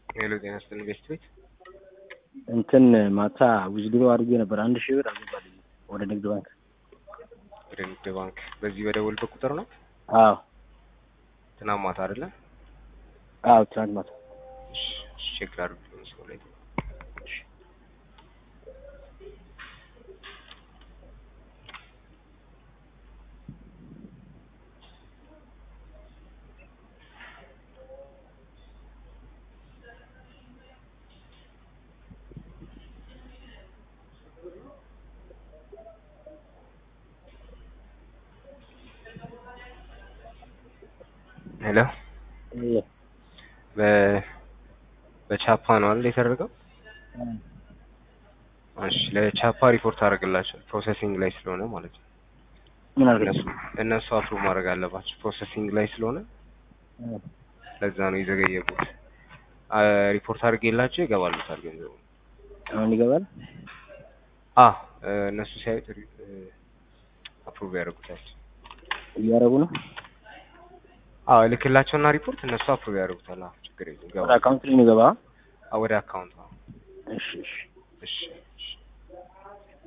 ሄሎ ጤና ይስጥልኝ ቤስት ቤት እንትን ማታ ዊዝድሮ አድርጌ ነበር 1000 ብር አልገባልኝ ወደ ንግድ ባንክ። ወደ ንግድ ባንክ በዚህ በደወልበት ቁጥር ነው? አዎ ትናንት ማታ አይደለ? አዎ ትናንት ማታ። እሺ ቼክ ላድርግ ሰው ላይ ሄሎ በቻፓ ነው አይደል የተደረገው? እሺ ለቻፓ ሪፖርት አደርግላቸው ፕሮሰሲንግ ላይ ስለሆነ ማለት ነው። ምን አድርገሽ? እነሱ አፕሩቭ ማድረግ አለባቸው ፕሮሰሲንግ ላይ ስለሆነ ለዛ ነው የዘገየቡት። ሪፖርት አድርጌላቸው ይገባሉታል ገንዘቡ። አሁን ይገባል? እነሱ ሲያዩት አፕሩቭ ያደርጉታል። እያደረጉ ነው? ልክላቸውና ሪፖርት እነሱ አፕሩቭ ያደርጉታል። ችግር የለም ወደ አካውንት ላይ ነው ገባ? ወደ አካውንት። እሺ እሺ እሺ